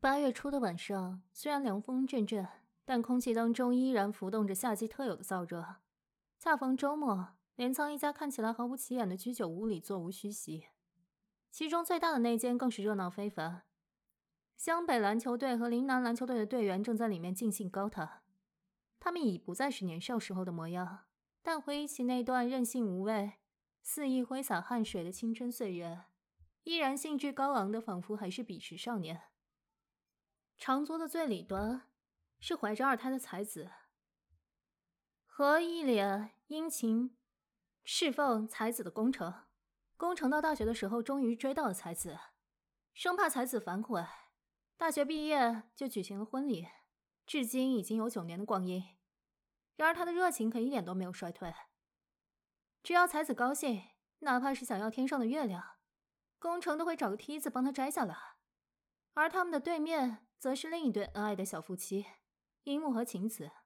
8月初的晚上，虽然凉风阵阵，但空气当中依然浮动着夏季特有的燥热。恰逢周末，镰仓一家看起来毫不起眼的居酒屋里座无虚席，其中最大的那间更是热闹非凡。湘北篮球队和陵南篮球队的队员正在里面尽兴高谈，他们已不再是年少时候的模样，但回忆起那段任性无畏、肆意挥洒汗水的青春岁月，依然兴致高昂的仿佛还是彼时少年。长桌的最里端是怀着2胎的才子，和一脸殷勤侍奉才子的宫城。宫城到大学的时候终于追到了才子，生怕才子反悔，大学毕业就举行了婚礼，至今已经有9年的光阴。然而他的热情可一点都没有衰退，只要才子高兴，哪怕是想要天上的月亮，宫城都会找个梯子帮他摘下来。而他们的对面则是另一对恩爱的小夫妻，樱木和晴子。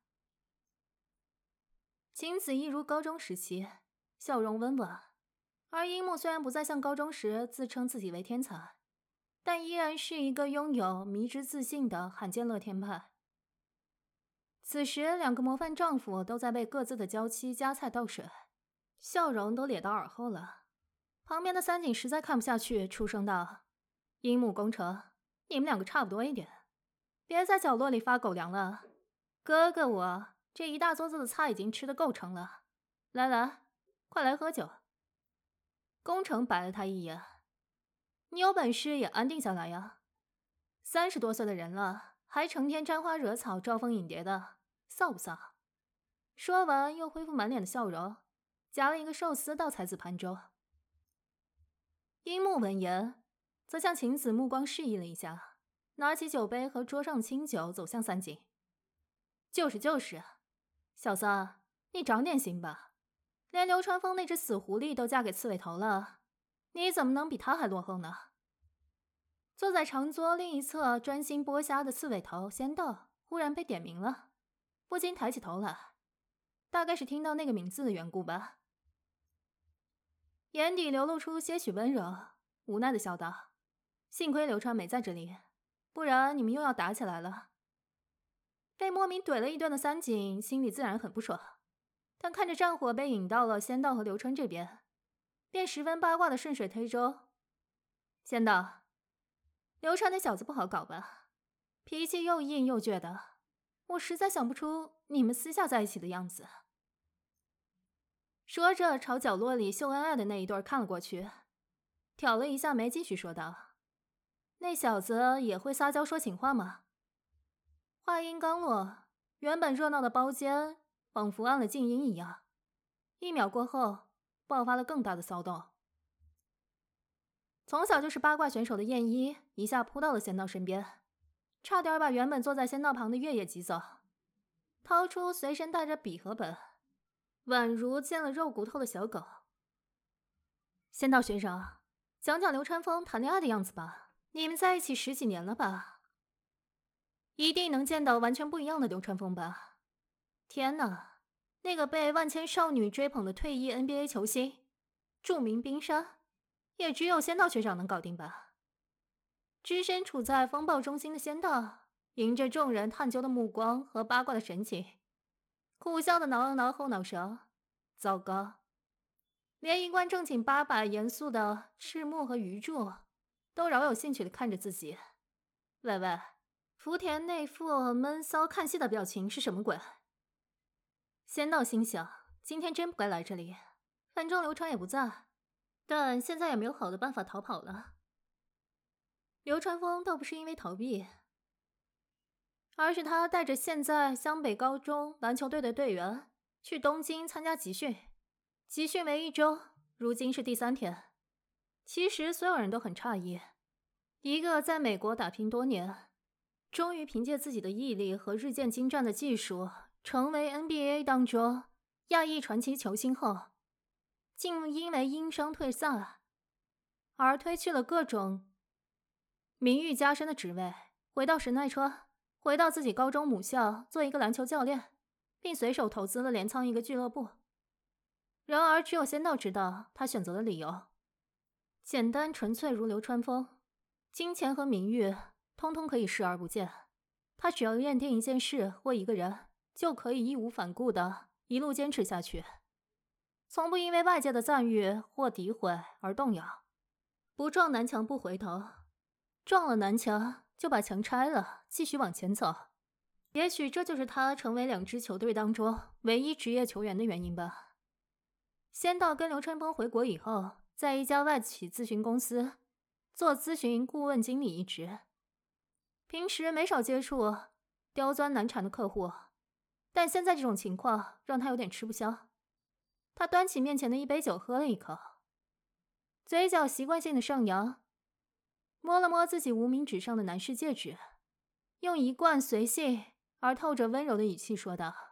晴子一如高中时期，笑容温婉，而樱木虽然不再像高中时自称自己为天才，但依然是一个拥有迷之自信的罕见乐天派。此时2个模范丈夫都在被各自的娇妻夹菜倒水，笑容都咧到耳后了。旁边的三井实在看不下去，出声道：“樱木、宫城，你们2个差不多一点，别在角落里发狗粮了。哥哥我这一大桌子的菜已经吃得够撑了，来来，快来喝酒。”宫城白了他一眼：“你有本事也安定下来呀，30多岁的人了，还成天沾花惹草、招蜂引蝶的，臊不臊？”说完又恢复满脸的笑容，夹了一个寿司到才子盘中。樱木闻言则向晴子目光示意了一下，拿起酒杯和桌上的清酒走向三井。就是，小子，你长点心吧，连流川枫那只死狐狸都嫁给刺猬头了，你怎么能比他还落后呢？坐在长桌另一侧专心剥虾的刺猬头仙道忽然被点名了，不禁抬起头来，大概是听到那个名字的缘故吧，眼底流露出些许温柔，无奈的笑道：“幸亏流川没在这里，不然你们又要打起来了。”被莫名怼了一顿的三井心里自然很不爽，但看着战火被引到了仙道和流川这边，便十分八卦的顺水推舟：“仙道，流川那小子不好搞吧？脾气又硬又倔的，我实在想不出你们私下在一起的样子。”说着朝角落里秀恩爱的那一对看了过去，挑了一下眉，继续说道：“那小子也会撒娇说情话吗？”话音刚落，原本热闹的包间仿佛按了静音一样，1秒过后爆发了更大的骚动。从小就是八卦选手的燕一一下扑到了仙道身边，差点把原本坐在仙道旁的月野挤走，掏出随身带着笔和本，宛如见了肉骨头的小狗。“仙道学长，讲讲流川枫谈恋爱的样子吧，你们在一起10几年了吧？一定能见到完全不一样的流川枫吧？天哪，那个被万千少女追捧的退役 NBA 球星，著名冰山，也只有仙道学长能搞定吧？”只身处在风暴中心的仙道，迎着众人探究的目光和八卦的神情，苦笑的挠了挠后脑勺。糟糕，连一贯正经八百严肃的赤木和鱼柱都饶有兴趣的看着自己。喂喂，福田那副闷骚看戏的表情是什么鬼？仙道心想，今天真不该来这里，反正流川也不在，但现在也没有好的办法逃跑了。流川枫倒不是因为逃避，而是他带着现在湘北高中篮球队的队员去东京参加集训，集训为1周，如今是第3天。其实所有人都很诧异，一个在美国打拼多年，终于凭借自己的毅力和日渐精湛的技术成为 NBA 当中亚裔传奇球星后，竟因为因伤退赛而推去了各种名誉加身的职位，回到神奈川，回到自己高中母校做一个篮球教练，并随手投资了镰仓一个俱乐部。然而只有仙道知道他选择的理由，简单纯粹如流川枫，金钱和名誉通通可以视而不见。他只要认定一件事或一个人，就可以义无反顾的一路坚持下去，从不因为外界的赞誉或诋毁而动摇。不撞南墙不回头，撞了南墙就把墙拆了，继续往前走。也许这就是他成为2支球队当中唯一职业球员的原因吧。仙道跟刘春风回国以后，在一家外企咨询公司做咨询顾问经理一职，平时没少接触刁钻难缠的客户，但现在这种情况让他有点吃不消。他端起面前的一杯酒喝了一口，嘴角习惯性的上扬，摸了摸自己无名指上的男士戒指，用一贯随性而透着温柔的语气说道：“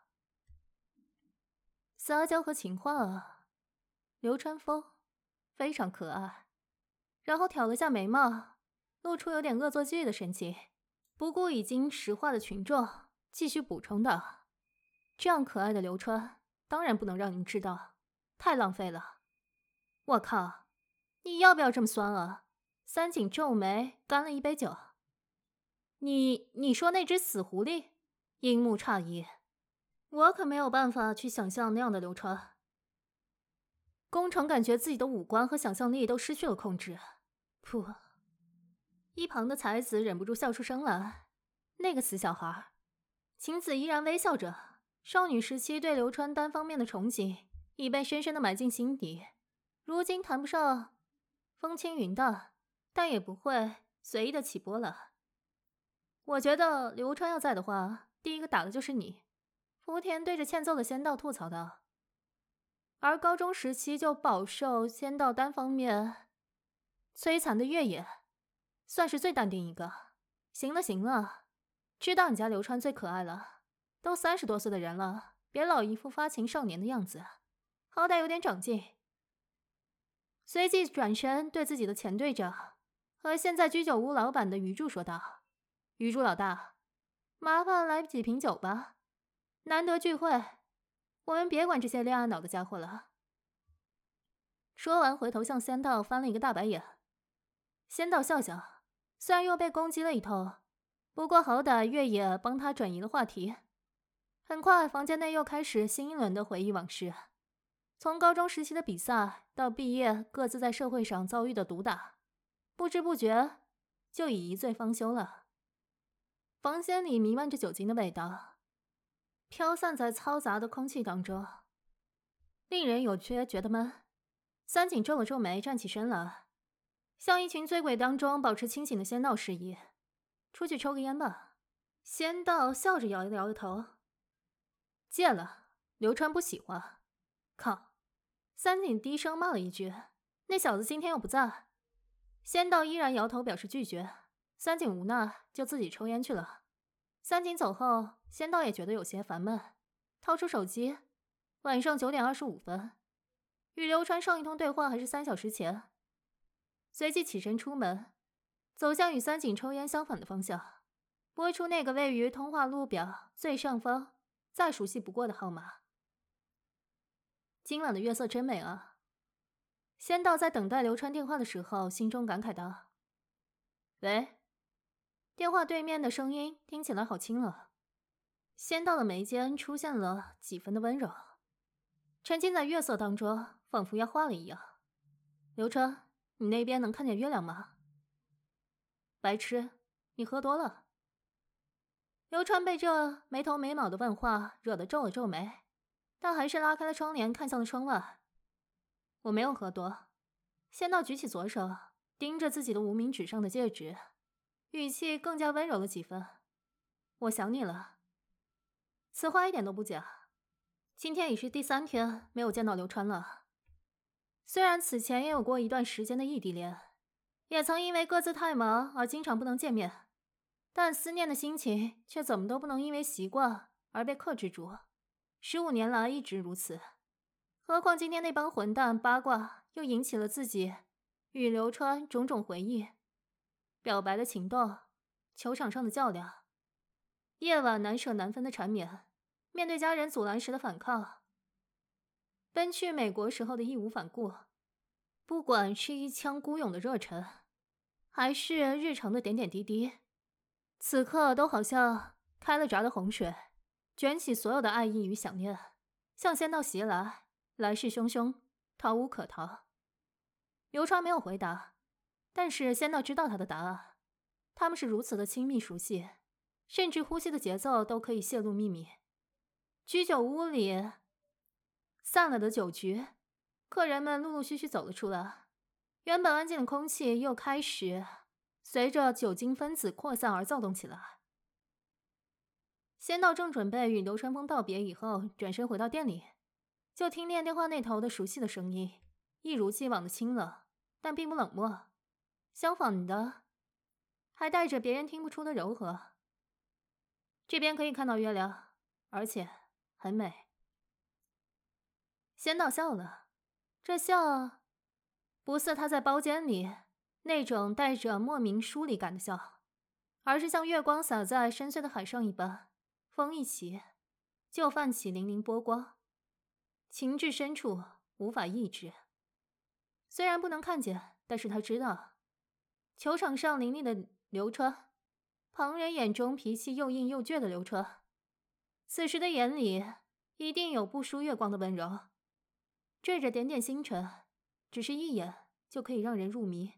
撒娇和情话啊，流川枫非常可爱。”然后挑了下眉毛，露出有点恶作剧的神情，不顾已经石化的群众，继续补充道：“这样可爱的流川，当然不能让你们知道，太浪费了。我靠，你要不要这么酸啊？”三井皱眉，干了一杯酒。你说那只死狐狸？樱木诧异，我可没有办法去想象那样的流川。宫城感觉自己的五官和想象力都失去了控制。噗！一旁的才子忍不住笑出声来。那个死小孩。晴子依然微笑着，少女时期对流川单方面的憧憬已被深深的埋进心底，如今谈不上风轻云淡，但也不会随意的起波了。我觉得流川要在的话，第一个打的就是你。福田对着欠揍的仙道吐槽道。而高中时期就饱受仙道单方面摧残的月野，算是最淡定一个。行了行了，知道你家流川最可爱了，都30多岁的人了，别老一副发情少年的样子，好歹有点长进。随即转身对自己的前队长和现在居酒屋老板的鱼柱说道：“鱼柱老大，麻烦来几瓶酒吧，难得聚会，我们别管这些恋爱脑的家伙了。”说完回头向仙道翻了一个大白眼。仙道笑笑，虽然又被攻击了一通，不过好歹月野帮他转移了话题。很快房间内又开始新一轮的回忆往事，从高中时期的比赛到毕业各自在社会上遭遇的毒打，不知不觉就已一醉方休了。房间里弥漫着酒精的味道，飘散在嘈杂的空气当中，令人有些觉得闷。三井皱了皱眉，站起身来，向一群醉鬼当中保持清醒的仙道示意：“出去抽个烟吧。”仙道笑着摇了摇头：“戒了，流川不喜欢。”靠！三井低声骂了一句：“那小子今天又不在。”仙道依然摇头表示拒绝。三井无奈，就自己抽烟去了。三井走后，仙道也觉得有些烦闷，掏出手机，晚上9点25分，与流川上一通对话还是3小时前。随即起身出门，走向与三井抽烟相反的方向，拨出那个位于通话录表最上方再熟悉不过的号码。今晚的月色真美啊！仙道在等待流川电话的时候，心中感慨道：“喂。”电话对面的声音听起来好轻了。仙道的眉间出现了几分的温柔，沉浸在月色当中，仿佛要化了一样。“流川，你那边能看见月亮吗？”“白痴，你喝多了。”流川被这没头没脑的问话惹得皱了皱眉，但还是拉开了窗帘看向了窗外。“我没有喝多。”仙道举起左手，盯着自己的无名指上的戒指，语气更加温柔了几分。“我想你了。”此话一点都不假。今天已是第3天没有见到流川了。虽然此前也有过一段时间的异地恋，也曾因为各自太忙而经常不能见面，但思念的心情却怎么都不能因为习惯而被克制住。15年来一直如此，何况今天那帮混蛋八卦又引起了自己与流川种种回忆，表白的情动，球场上的较量，夜晚难舍难分的缠绵，面对家人阻拦时的反抗，奔去美国时候的义无反顾。不管是一腔孤勇的热忱，还是日常的点点滴滴， 此刻都好像开了闸的洪水，卷起所有的爱意与想念，向仙道袭来，来势汹汹，逃无可逃。刘川没有回答，但是仙道知道他的答案。他们是如此的亲密熟悉，甚至呼吸的节奏都可以泄露秘密。居酒屋里散了的酒局，客人们陆陆续续走了出来，原本安静的空气又开始随着酒精分子扩散而躁动起来。仙道正准备与流川枫道别以后转身回到店里，就听见电话那头的熟悉的声音，一如既往的清冷，但并不冷漠，相反的还带着别人听不出的柔和。这边可以看到月亮，而且很美。仙道笑了，这笑不似他在包间里那种带着莫名疏离感的笑，而是像月光洒在深邃的海上一般，风一起就泛起粼粼波光，情至深处无法抑制。虽然不能看见，但是他知道，球场上凌厉的流川，旁人眼中脾气又硬又倔的流川，此时的眼里一定有不输月光的温柔，缀着点点星辰，只是一眼就可以让人入迷。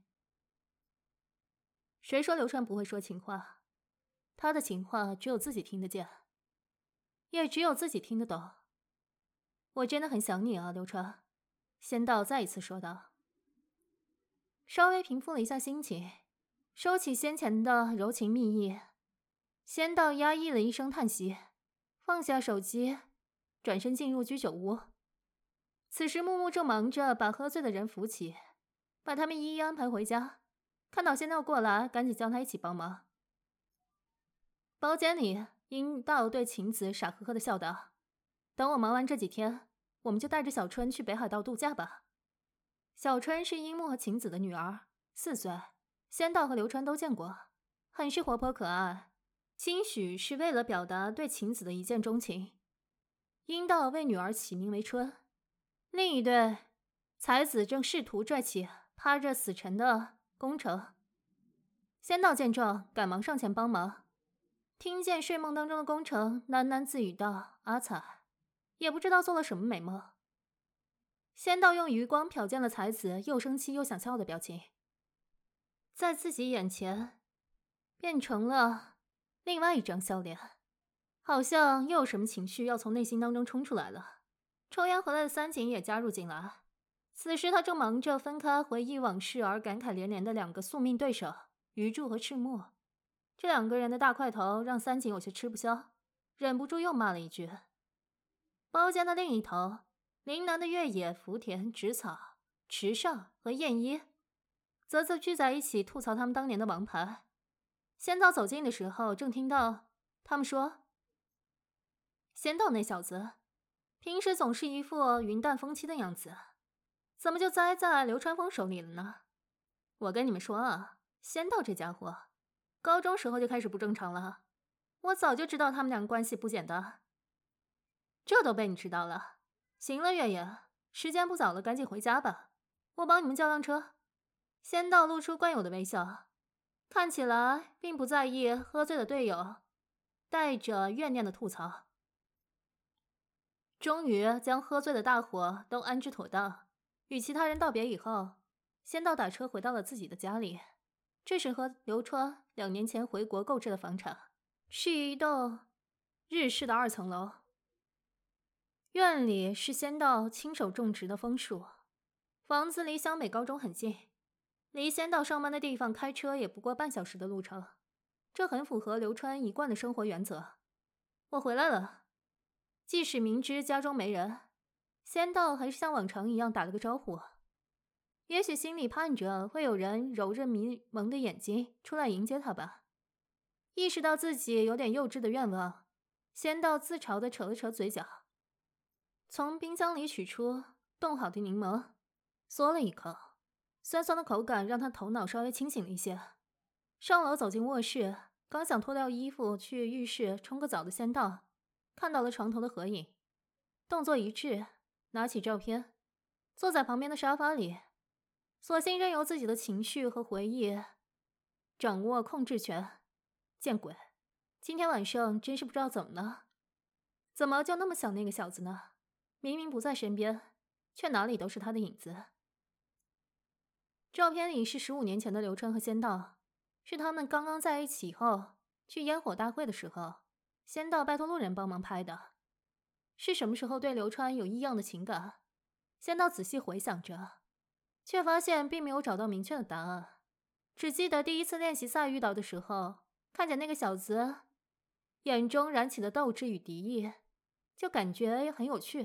谁说流川不会说情话？他的情话只有自己听得见，也只有自己听得懂。我真的很想你啊，流川。仙道再一次说道。稍微平复了一下心情，收起先前的柔情蜜意，仙道压抑了一声叹息，放下手机，转身进入居酒屋。此时木木正忙着把喝醉的人扶起，把他们一一安排回家。看到仙道过来，赶紧叫他一起帮忙。包间里，樱道对晴子傻呵呵的笑道：“等我忙完这几天，我们就带着小春去北海道度假吧。”小春是樱木和晴子的女儿，4岁，仙道和流川都见过，很是活泼可爱。兴许是为了表达对晴子的一见钟情，樱道为女儿起名为春。另一对才子正试图拽起趴着死沉的宫城。仙道见状，赶忙上前帮忙。听见睡梦当中的宫城喃喃自语道：“阿彩，也不知道做了什么美梦。”仙道用余光瞟见了才子又生气又想笑的表情，在自己眼前变成了另外一张笑脸，好像又有什么情绪要从内心当中冲出来了。抽烟回来的三井也加入进来，此时他正忙着分开回忆往事而感慨连连的两个宿命对手鱼柱和赤木。这两个人的大块头让三井有些吃不消，忍不住又骂了一句。包间的另一头，陵南的越野、福田、植草、池上和燕一则聚在一起吐槽他们当年的王牌。仙道走近的时候，正听到他们说：“仙道那小子平时总是一副云淡风轻的样子，怎么就栽在流川枫手里了呢？我跟你们说啊，仙道这家伙高中时候就开始不正常了，我早就知道他们两个关系不简单。这都被你知道了。行了，月野，时间不早了，赶紧回家吧，我帮你们叫辆车。”仙道露出惯有的微笑，看起来并不在意喝醉的队友带着怨念的吐槽。终于将喝醉的大伙都安置妥当，与其他人道别以后，仙道打车回到了自己的家里。这是和流川2年前回国购置的房产，是一栋日式的2层楼。院里是仙道亲手种植的枫树，房子离湘北高中很近，离仙道上班的地方开车也不过半小时的路程，这很符合流川一贯的生活原则。我回来了。即使明知家中没人，仙道还是像往常一样打了个招呼。也许心里盼着会有人揉着迷蒙的眼睛出来迎接他吧。意识到自己有点幼稚的愿望，仙道自嘲地扯了扯嘴角，从冰箱里取出冻好的柠檬，嗦了一口，酸酸的口感让他头脑稍微清醒了一些。上楼走进卧室，刚想脱掉衣服去浴室冲个澡的仙道看到了床头的合影，动作一致，拿起照片，坐在旁边的沙发里，索性任由自己的情绪和回忆掌握控制权。 见鬼，今天晚上真是不知道怎么了，怎么就那么想那个小子呢？明明不在身边，却哪里都是他的影子。照片里是15年前的刘川和仙道，是他们刚刚在一起后去烟火大会的时候，仙道拜托路人帮忙拍的。是什么时候对刘川有异样的情感？仙道仔细回想着，却发现并没有找到明确的答案，只记得第一次练习赛遇到的时候，看见那个小子眼中燃起的斗志与敌意，就感觉很有趣。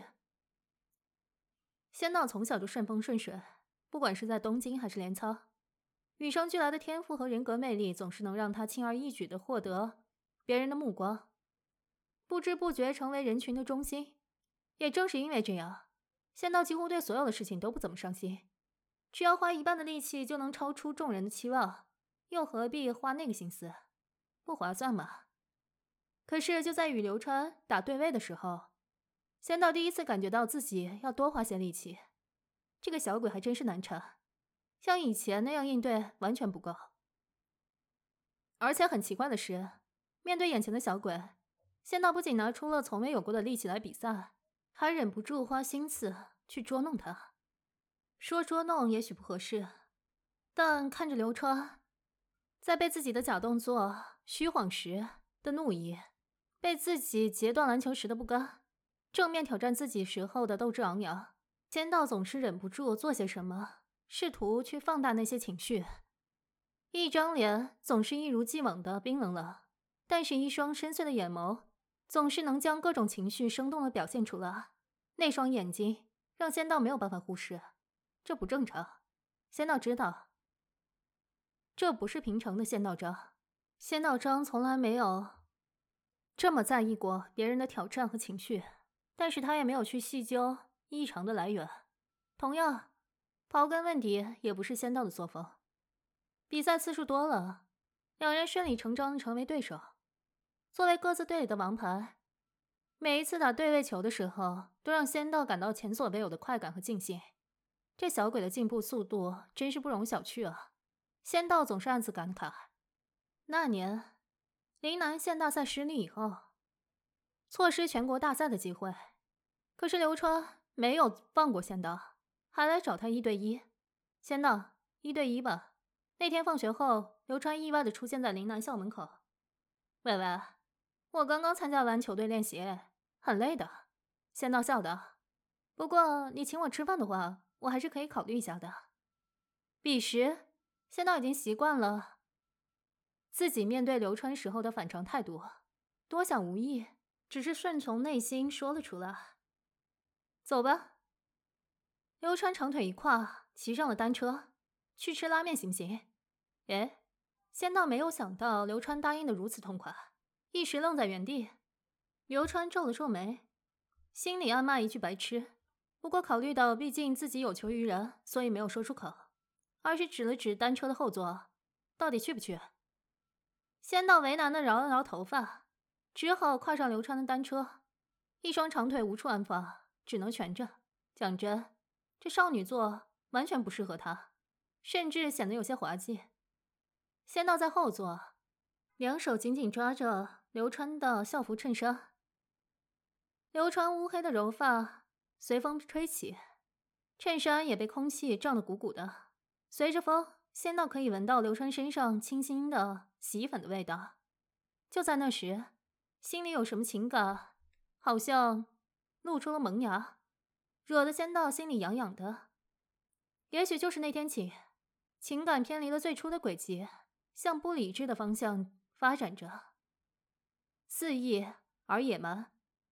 仙道从小就顺风顺水，不管是在东京还是镰仓，与生俱来的天赋和人格魅力总是能让他轻而易举地获得别人的目光，不知不觉成为人群的中心。也正是因为这样，仙道几乎对所有的事情都不怎么上心，只要花一半的力气就能超出众人的期望，又何必花那个心思？不划算嘛。可是就在与流川打对位的时候，仙道第一次感觉到自己要多花些力气。这个小鬼还真是难缠，像以前那样应对完全不够。而且很奇怪的是，面对眼前的小鬼，仙道不仅拿出了从未有过的力气来比赛，还忍不住花心思去捉弄他。说捉弄也许不合适，但看着流川在被自己的假动作虚晃时的怒意，被自己截断篮球时的不甘，正面挑战自己时候的斗志昂扬，仙道总是忍不住做些什么，试图去放大那些情绪。一张脸总是一如既往的冰冷了，但是一双深邃的眼眸总是能将各种情绪生动的表现出来。那双眼睛让仙道没有办法忽视，这不正常。仙道知道，这不是平常的仙道章。仙道章从来没有这么在意过别人的挑战和情绪，但是他也没有去细究异常的来源。同样，刨根问底也不是仙道的作风。比赛次数多了，两人顺理成章的成为对手。作为各自队里的王牌，每一次打对位球的时候，都让仙道感到前所未有的快感和尽兴。这小鬼的进步速度真是不容小觑啊！仙道总是暗自感慨。那年，陵南县大赛失利以后，错失全国大赛的机会。可是流川没有放过仙道，还来找他1对1。仙道，1对1吧。那天放学后，流川意外地出现在陵南校门口。喂喂，我刚刚参加完球队练习，很累的。仙道笑道。不过你请我吃饭的话，我还是可以考虑一下的。彼时，仙道已经习惯了自己面对流川时候的反常态度，多想无益，只是顺从内心说了出来。走吧。流川长腿一跨，骑上了单车，去吃拉面行不行？哎，仙道没有想到流川答应的如此痛快，一时愣在原地。流川皱了皱眉，心里暗骂一句白痴，不过考虑到毕竟自己有求于人，所以没有说出口，而是指了指单车的后座，到底去不去？仙道为难的摇了摇头发，只好跨上流川的单车，一双长腿无处安放，只能蜷着。讲真，这少女座完全不适合他，甚至显得有些滑稽。仙道在后座，两手紧紧抓着流川的校服衬衫，流川乌黑的柔发随风吹起，衬衫也被空气胀得鼓鼓的。随着风，仙道可以闻到流川身上清新的洗衣粉的味道。就在那时，心里有什么情感好像露出了萌芽，惹得仙道心里痒痒的。也许就是那天起，情感偏离了最初的轨迹，向不理智的方向发展着，肆意而野蛮。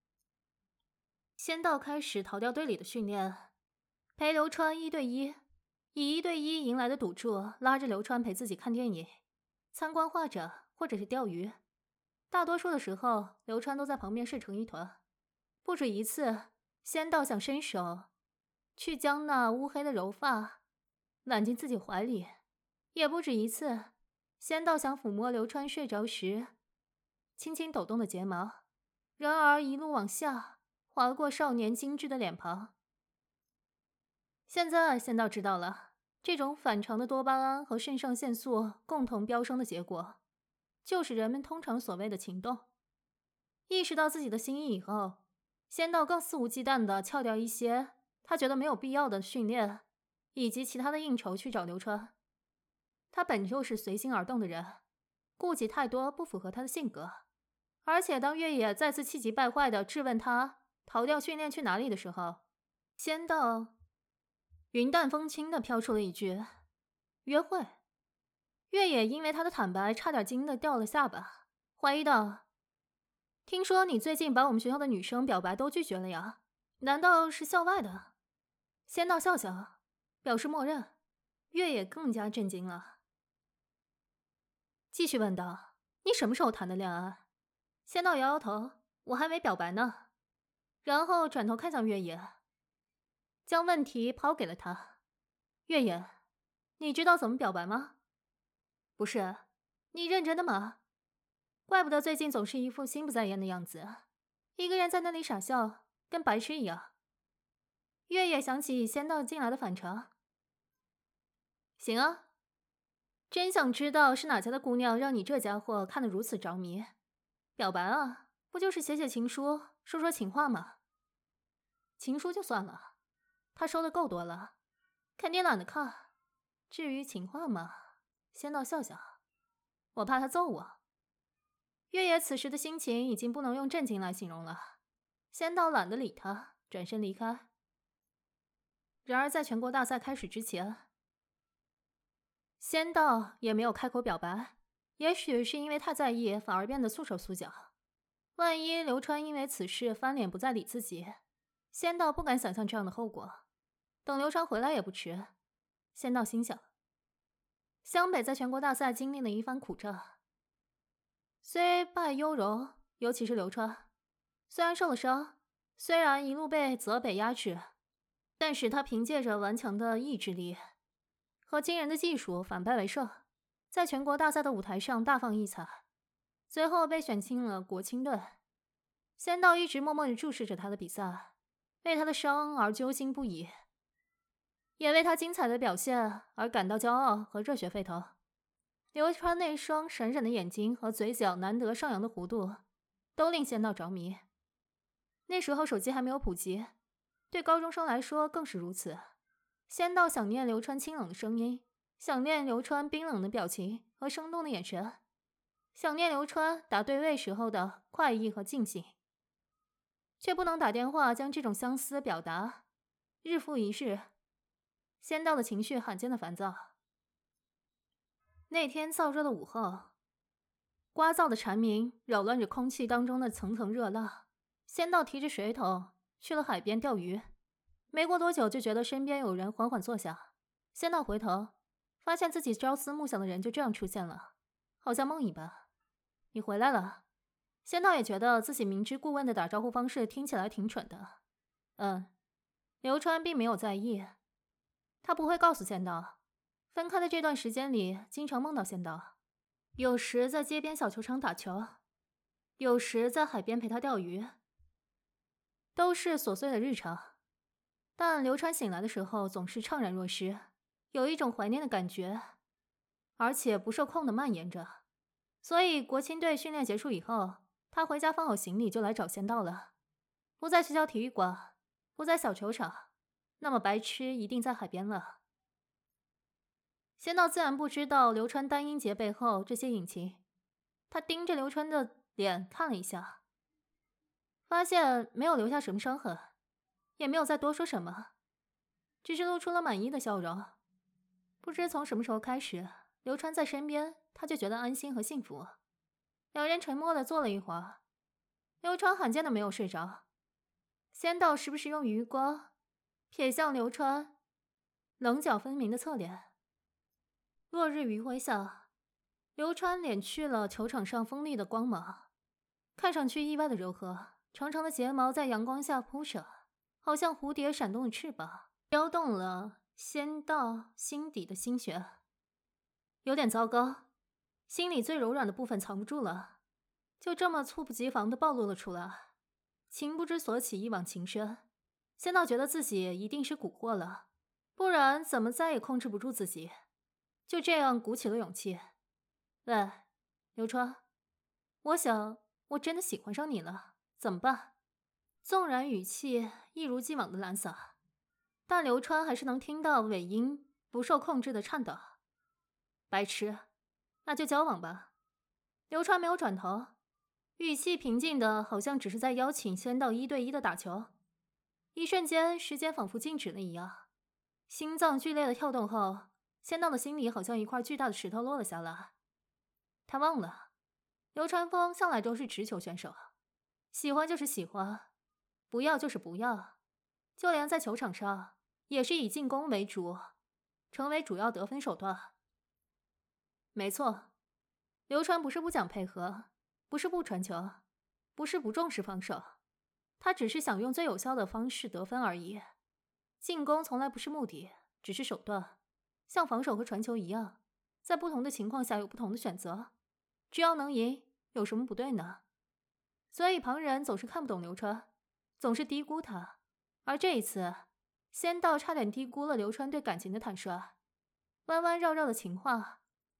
仙道开始逃掉队里的训练，陪流川1对1，以1对1赢来的赌注拉着流川陪自己看电影、参观画展或者是钓鱼。大多数的时候，流川都在旁边睡成一团。不止一次，仙道想伸手去将那乌黑的柔发揽进自己怀里，也不止一次，仙道想抚摸流川睡着时轻轻抖动的睫毛，然而一路往下划过少年精致的脸庞。现在仙道知道了，这种反常的多巴胺和肾上腺素共同飙升的结果。 就是人们通常所谓的情动。意识到自己的心意以后，仙道更肆无忌惮地翘掉一些他觉得没有必要的训练以及其他的应酬去找流川。他本就是随心而动的人，顾忌太多不符合他的性格。而且当月野再次气急败坏地质问他逃掉训练去哪里的时候，仙道云淡风轻地飘出了一句约会。月野因为他的坦白差点惊得掉了下巴，怀疑道：听说你最近把我们学校的女生表白都拒绝了呀？难道是校外的？仙道笑笑表示默认。月野更加震惊了，继续问道：你什么时候谈的恋爱？仙道摇摇头，我还没表白呢。然后转头看向月野，将问题抛给了他。月野，你知道怎么表白吗？不是，你认真的吗？怪不得最近总是一副心不在焉的样子，一个人在那里傻笑，跟白痴一样。月野想起仙道进来的反常。行啊，真想知道是哪家的姑娘让你这家伙看得如此着迷。表白啊，不就是写写情书，说说情话吗？情书就算了，他收的够多了，肯定懒得看。至于情话嘛，仙道笑笑，我怕他揍我。月野此时的心情已经不能用震惊来形容了。仙道懒得理他，转身离开。然而在全国大赛开始之前，仙道也没有开口表白，也许是因为太在意，反而变得束手束脚。万一流川因为此事翻脸不再理自己，仙道不敢想象这样的后果。等流川回来也不迟。仙道心想，湘北在全国大赛经历了一番苦战，虽败犹荣，尤其是流川，虽然受了伤，虽然一路被泽北压制，但是他凭借着顽强的意志力和惊人的技术反败为胜，在全国大赛的舞台上大放异彩，随后被选进了国青队。仙道一直默默地注视着他的比赛，为他的伤而揪心不已，也为他精彩的表现而感到骄傲和热血沸腾。流川那双闪闪的眼睛和嘴角难得上扬的弧度，都令仙道着迷。那时候手机还没有普及，对高中生来说更是如此。仙道想念流川清冷的声音，想念流川冰冷的表情和生动的眼神，想念流川打对位时候的快意和尽兴，却不能打电话将这种相思表达。日复一日，仙道的情绪罕见的烦躁。那天燥热的午后，聒噪的蝉鸣扰乱着空气当中的层层热浪。仙道提着水桶去了海边钓鱼，没过多久就觉得身边有人缓缓坐下。仙道回头，发现自己朝思暮想的人就这样出现了，好像梦一般。你回来了。仙道也觉得自己明知故问的打招呼方式听起来挺蠢的。流川并没有在意，他不会告诉仙道。分开的这段时间里，经常梦到仙道，有时在街边小球场打球，有时在海边陪他钓鱼，都是琐碎的日常。但流川醒来的时候总是怅然若失，有一种怀念的感觉，而且不受控地蔓延着。所以国青队训练结束以后，他回家放好行李就来找仙道了。不在学校体育馆，不在小球场，那么白痴一定在海边了。仙道自然不知道流川单音节背后这些隐情，他盯着流川的脸看了一下，发现没有留下什么伤痕，也没有再多说什么，只是露出了满意的笑容。不知从什么时候开始，流川在身边，他就觉得安心和幸福。两人沉默地坐了一会儿，流川罕见的没有睡着。仙道时不时用余光瞥向流川棱角分明的侧脸。落日余晖下，流川敛去了球场上锋利的光芒，看上去意外的柔和，长长的睫毛在阳光下铺设，好像蝴蝶闪动的翅膀，撩动了仙道心底的心弦。有点糟糕，心里最柔软的部分藏不住了，就这么猝不及防地暴露了出来。情不知所起，一往情深。仙道觉得自己一定是蛊惑了，不然怎么再也控制不住自己。就这样鼓起了勇气。喂， 流川，我想我真的喜欢上你了，怎么办？纵然语气一如既往的懒散，但流川还是能听到尾音不受控制的颤抖。白痴，那就交往吧。流川没有转头，语气平静的好像只是在邀请仙道1对1的打球。一瞬间，时间仿佛静止了一样，心脏剧烈的跳动后，仙道的心里好像一块巨大的石头落了下来。他忘了，流川枫向来都是直球选手，喜欢就是喜欢，不要就是不要，就连在球场上也是以进攻为主，成为主要得分手段。没错，流川不是不讲配合，不是不传球，不是不重视防守，他只是想用最有效的方式得分而已。进攻从来不是目的，只是手段，像防守和传球一样，在不同的情况下有不同的选择，只要能赢，有什么不对呢？所以旁人总是看不懂流川，总是低估他，而这一次，仙道差点低估了流川对感情的坦率，弯弯绕绕的情话，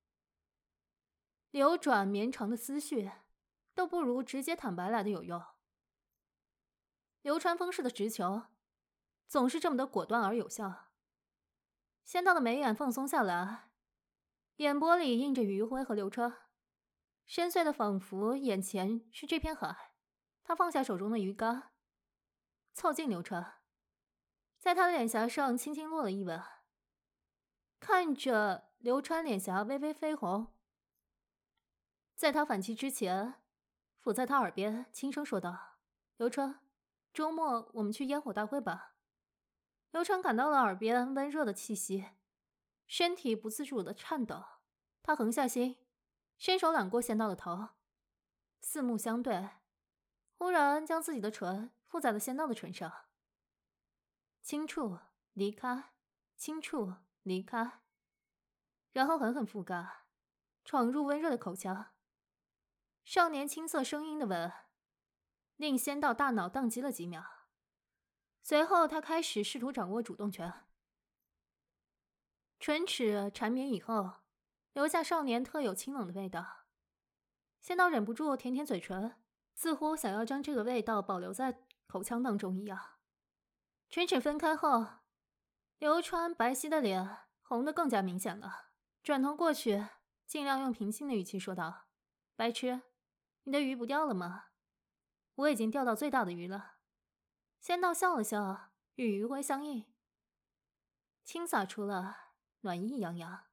流转绵长的思绪，都不如直接坦白来的有用。流川枫式的直球，总是这么的果断而有效。仙道的眉眼放松下来，眼波里映着余晖和流川，深邃的仿佛眼前是这片海。他放下手中的鱼竿，凑近流川，在他的脸颊上轻轻落了一吻。看着流川脸颊微微绯红，在他反击之前，抚在他耳边轻声说道：“流川，周末我们去烟火大会吧。”流川感到了耳边温热的气息，身体不自主的颤抖。他横下心，伸手揽过仙道的头，四目相对，忽然将自己的唇附在了仙道的唇上，轻触离开，轻触离开，然后狠狠覆盖，闯入温热的口腔。少年青涩声音的吻令仙道大脑宕机了几秒，随后他开始试图掌握主动权。唇齿缠绵以后，留下少年特有清冷的味道。仙道忍不住舔舔嘴唇，似乎想要将这个味道保留在口腔当中一样。唇齿分开后，流川白皙的脸红得更加明显了，转头过去，尽量用平静的语气说道：“白痴，你的鱼不钓了吗？我已经钓到最大的鱼了。”仙道笑了笑，与余晖相应，轻洒出了暖意洋洋。